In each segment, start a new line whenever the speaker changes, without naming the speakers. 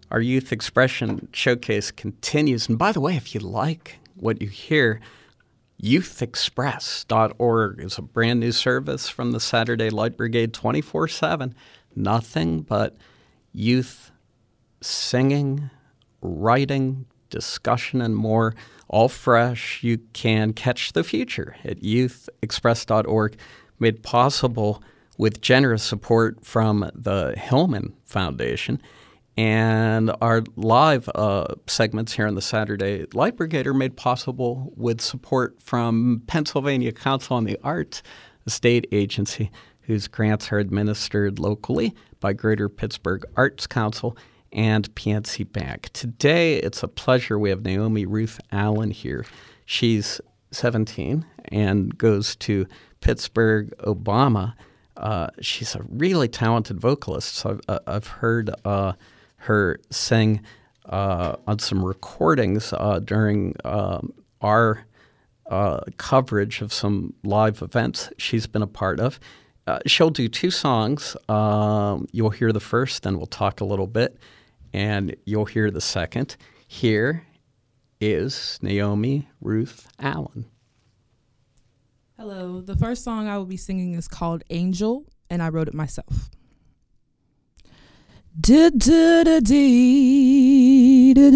Our Youth Expression Showcase continues. And by the way, if you like what you hear, youthexpress.org is a brand new service from the Saturday Light Brigade 24/7. Nothing but youth singing, writing, discussion, and more, all fresh. You can catch the future at youthexpress.org, made possible with generous support from the Hillman Foundation. And our live segments here on the Saturday Light Brigade are made possible with support from Pennsylvania Council on the Arts, a state agency whose grants are administered locally by Greater Pittsburgh Arts Council and PNC Bank. Today, it's a pleasure. We have Naomi Ruth Allen here. She's 17 and goes to Pittsburgh Obama. She's a really talented vocalist. So I've heard her sing on some recordings during our coverage of some live events she's been a part of. She'll do two songs. You'll hear the first, then we'll talk a little bit, and you'll hear the second. Here is Naomi Ruth Allen.
Hello. The first song I will be singing is called Angel, and I wrote it myself. Do do do dee do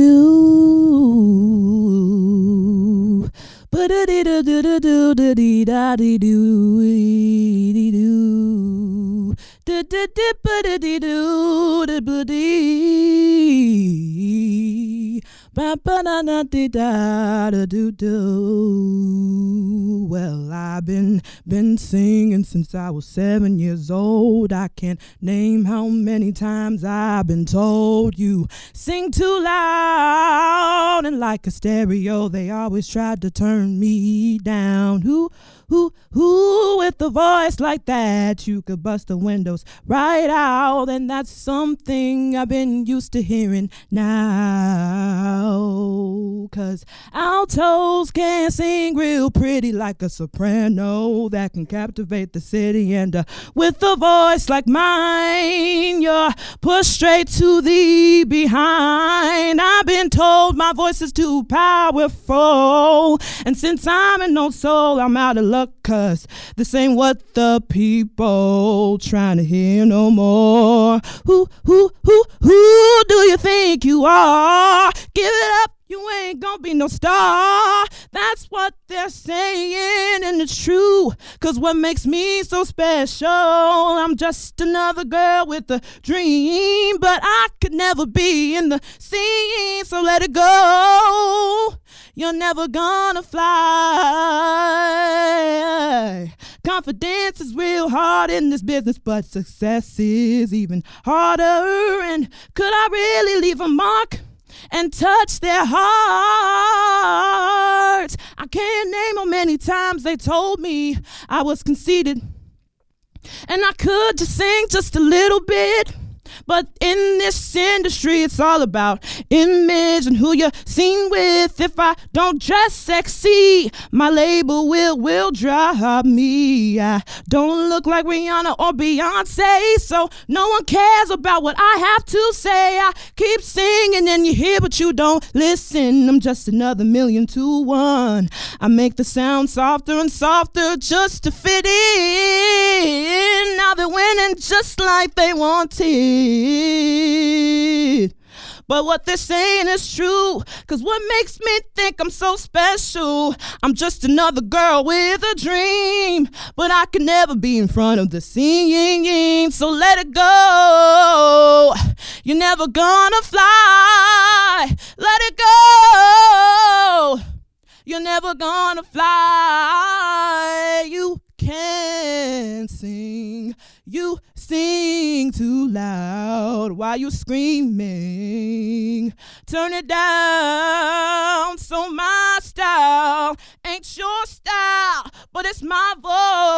do, ba da dee do do do do do dee da dee do dee do, da da da ba da dee do da ba dee, ba ba da da dee da da do do. Well, I've been singing since I was 7 years old. I can't name how many times I've been told you sing too loud, and like a stereo they always tried to turn me down. Who with a voice like that, you could bust the windows right out, and that's something I've been used to hearing now. 'Cause altos can sing real pretty like a soprano that can captivate the city, and with a voice like mine, you're pushed straight to the behind. I've been told my voice is too powerful, and since I'm an old soul, I'm out of luck, 'cause this ain't what the people trying to hear no more. Who do you think you are? Give it up, you ain't gonna be no star. That's what they're saying, and it's true, 'cause what makes me so special, I'm just another girl with a dream, but I could never be in the scene, so let it go. You're never gonna fly. Confidence is real hard in this business, but success is even harder. And could I really leave a mark and touch their hearts? I can't name how many times they told me I was conceited and I could just sing just a little bit. But in this industry, it's all about image and who you're seen with. If I don't dress sexy, my label will drop me. I don't look like Rihanna or Beyonce, so no one cares about what I have to say. I keep singing and you hear, but you don't listen. I'm just another 1,000,000-to-1. I make the sound softer and softer just to fit in. Now they're winning just like they wanted. But what they're saying is true, 'cause what makes me think I'm so special, I'm just another girl with a dream, but I can never be in front of the scene, so let it go. You're never gonna fly. Let it go. You're never gonna fly. You can sing. You sing too loud while you screaming. Turn it down, so my style ain't your style, but it's my voice.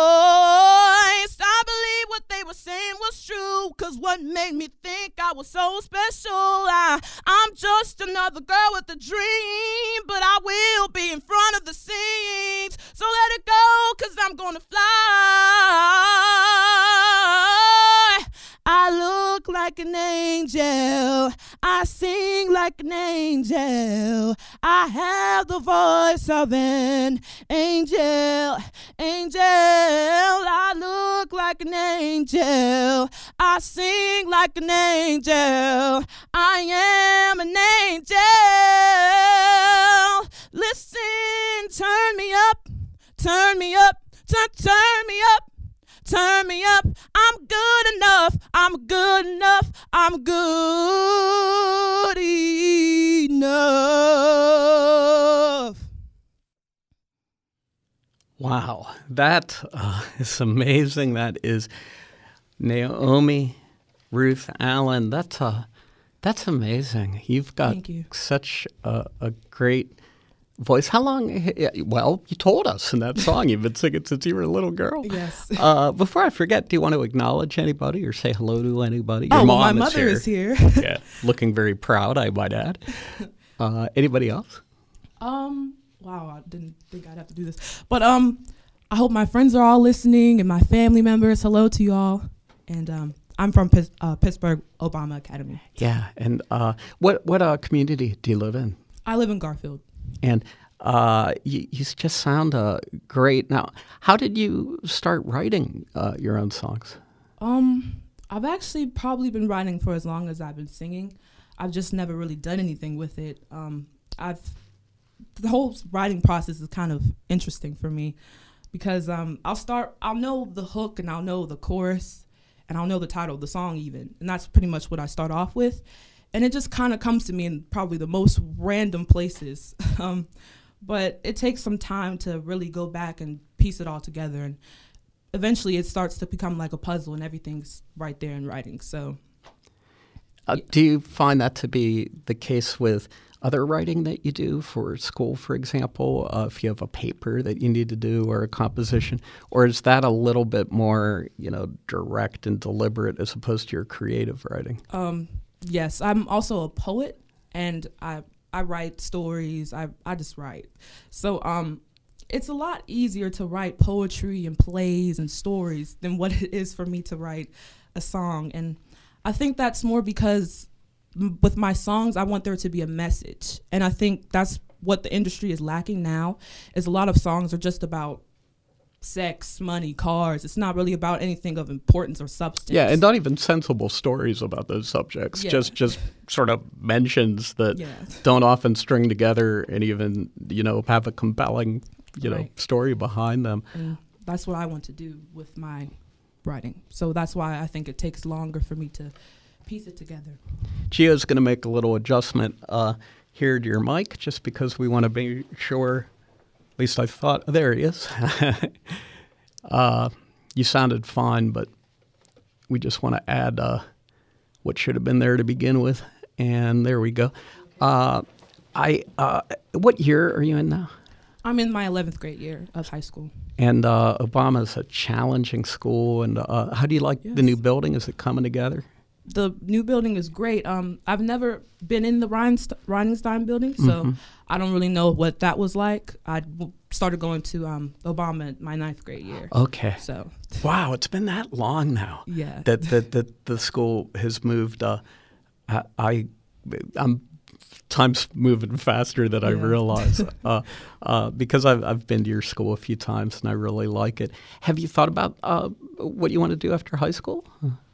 I believe what they were saying was true, 'cause what made me think I was so special, I'm just another girl with a dream, but I will be in front of the scenes, so let it go, 'cause I'm gonna fly. I look like an angel. I sing like an angel. I have the voice of an angel. Angel, I look like an angel. I sing like an angel. I am an angel. Listen, turn me up, turn me up, turn me up. Turn me up, I'm good enough, I'm good enough, I'm good enough.
Wow, that is amazing. That is Naomi Ruth Allen. That's amazing. You've got such a great voice. How long? Well, you told us in that song you've been singing since you were a little girl.
Yes.
Before I forget, do you want to acknowledge anybody or say hello to anybody? Your
mom
my
mother is here.
Yeah, looking very proud, I might add. Anybody else?
Wow, I didn't think I'd have to do this. But I hope my friends are all listening and my family members. Hello to you all. And I'm from Pittsburgh Obama Academy.
Yeah, and what community do you live in?
I live in Garfield.
And you just sound great. Now, how did you start writing your own songs?
I've actually probably been writing for as long as I've been singing. I've just never really done anything with it. The whole writing process is kind of interesting for me because I'll know the hook and I'll know the chorus and I'll know the title of the song even. And that's pretty much what I start off with. And it just kind of comes to me in probably the most random places. But it takes some time to really go back and piece it all together. And eventually it starts to become like a puzzle and everything's right there in writing. So,
do you find that to be the case with other writing that you do for school, for example, if you have a paper that you need to do or a composition? Or is that a little bit more, direct and deliberate as opposed to your creative writing?
Yes, I'm also a poet, and I write stories. I just write. So it's a lot easier to write poetry and plays and stories than what it is for me to write a song. And I think that's more because with my songs, I want there to be a message. And I think that's what the industry is lacking now, is a lot of songs are just about sex, money, cars. It's not really about anything of importance or substance.
Yeah, and not even sensible stories about those subjects. Yeah. Just sort of mentions that don't often string together and even, have a compelling, story behind them.
And that's what I want to do with my writing. So that's why I think it takes longer for me to piece it together.
Gio's going to make a little adjustment here to your mic just because we want to be sure. At least I thought, there he is. You sounded fine, but we just want to add what should have been there to begin with. And there we go. What year are you in now?
I'm in my 11th grade year of high school.
And Obama's a challenging school. And how do you like the new building? Is it coming together?
The new building is great. I've never been in the Reiningstein building, so I don't really know what that was like. I started going to Obama my 9th grade year.
Okay.
So.
Wow, it's been that long now.
Yeah.
That the school has moved. I'm time's moving faster than I realize because I've been to your school a few times and I really like it. Have you thought about what you want to do after high school?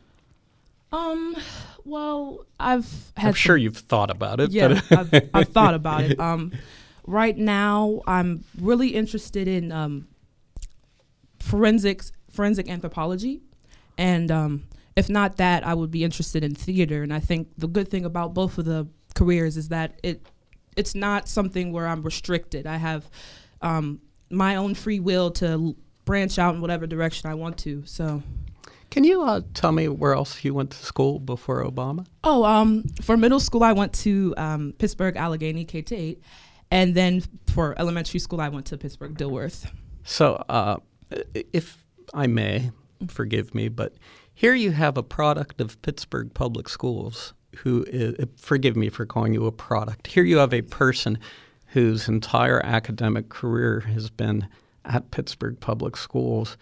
Well, I'm
sure you've thought about it.
Yeah, but I've thought about it. Right now, I'm really interested in forensic anthropology, and if not that, I would be interested in theater. And I think the good thing about both of the careers is that it's not something where I'm restricted. I have my own free will to branch out in whatever direction I want to. So.
Can you tell me where else you went to school before Obama?
Oh, for middle school, I went to Pittsburgh Allegheny K-8, and then for elementary school, I went to Pittsburgh Dilworth.
So, if I may, forgive me, but here you have a product of Pittsburgh Public Schools who is, forgive me for calling you a product. Here you have a person whose entire academic career has been at Pittsburgh Public Schools,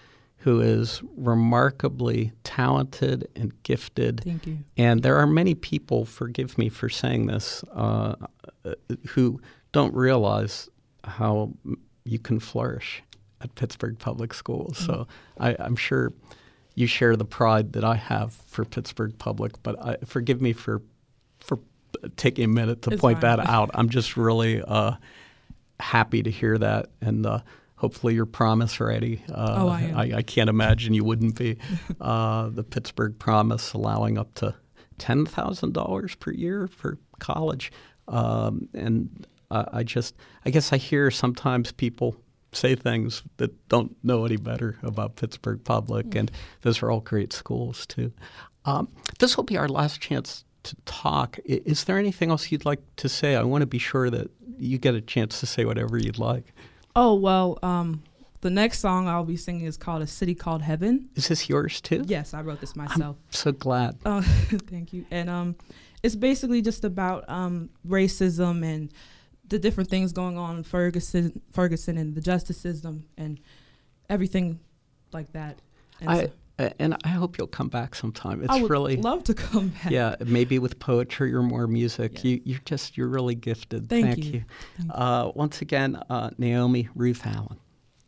who is remarkably talented and gifted.
Thank you.
And there are many people, forgive me for saying this, who don't realize how you can flourish at Pittsburgh Public Schools. So I'm sure you share the pride that I have for Pittsburgh Public, but forgive me for taking a minute to point that out. I'm just really happy to hear that, and hopefully you're promise ready.
I am.
I can't imagine you wouldn't be. The Pittsburgh Promise allowing up to $10,000 per year for college. And I guess I hear sometimes people say things that don't know any better about Pittsburgh Public, and those are all great schools too. This will be our last chance to talk. Is there anything else you'd like to say? I want to be sure that you get a chance to say whatever you'd like.
Oh, well, the next song I'll be singing is called A City Called Heaven.
Is this yours too?
Yes, I wrote this myself.
I'm so glad.
Thank you. And it's basically just about racism and the different things going on in Ferguson and the justice system and everything like that.
And I hope you'll come back sometime. It's
I would
really
love to come back.
Yeah, maybe with poetry or more music.
Yes.
You're really gifted.
Thank you.
Once again, Naomi Ruth Allen.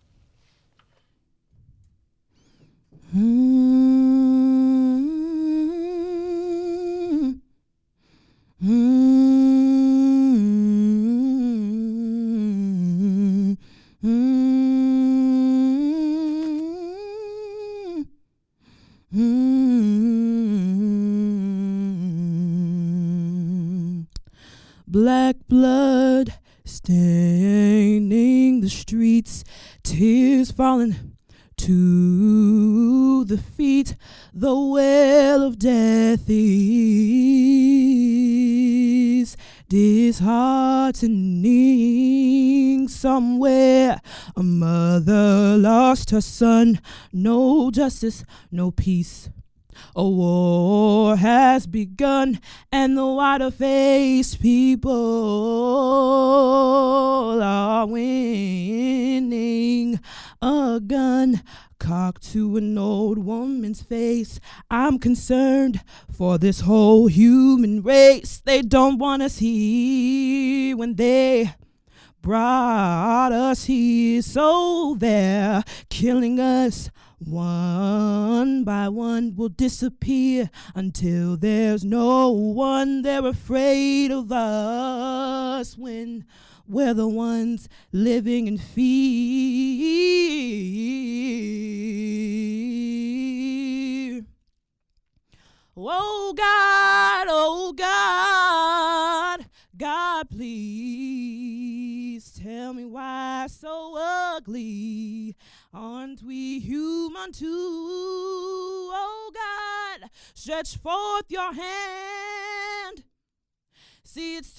Black blood staining the streets, tears falling to the feet. The well of death is disheartening. Somewhere a mother lost her son. No justice, no peace. A war has begun, and the whiter-faced people are winning. A gun cocked to an old woman's face. I'm concerned for this whole human race. They don't want us here when they brought us here, so they're killing us. One by one will disappear until there's no one. They're afraid of us when we're the ones living in fear. Oh God, God, please tell me why so ugly. Aren't we human too? Oh God, stretch forth your hand. See, it's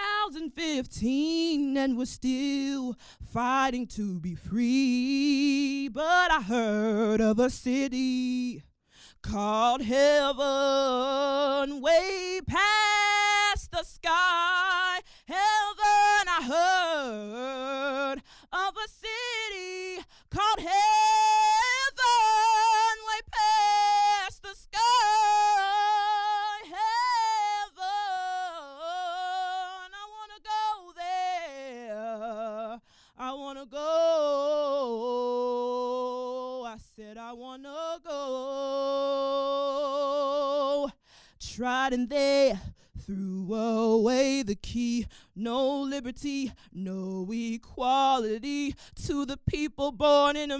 2015 and we're still fighting to be free. But I heard of a city called heaven, way past the sky. Heaven, I heard of a city called heaven, way past the sky. Heaven, I want to go there. I want to go. I said I want to go. Tried and they threw away the key. No liberty, no equality to the people born in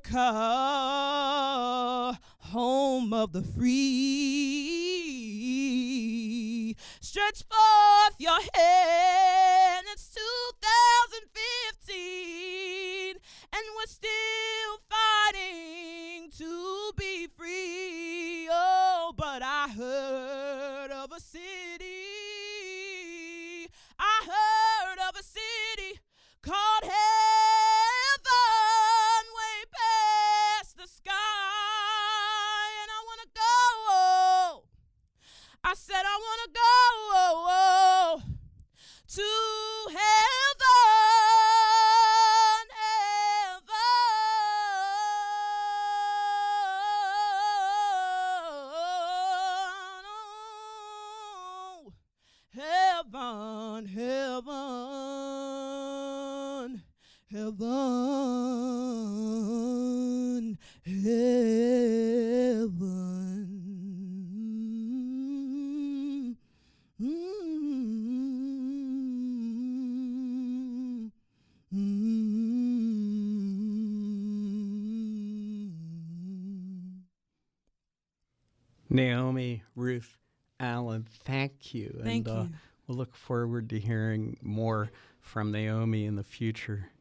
America, home of the free. Stretch forth your hand. It's 2015 and we're still fighting to be free. Oh, but I heard of a city. I heard of a city called heaven, way past the sky. And I want to go. I said I want to go to Heaven, heaven.
Naomi, Ruth, Alan, thank you.
Thank you.
We'll look forward to hearing more from Naomi in the future.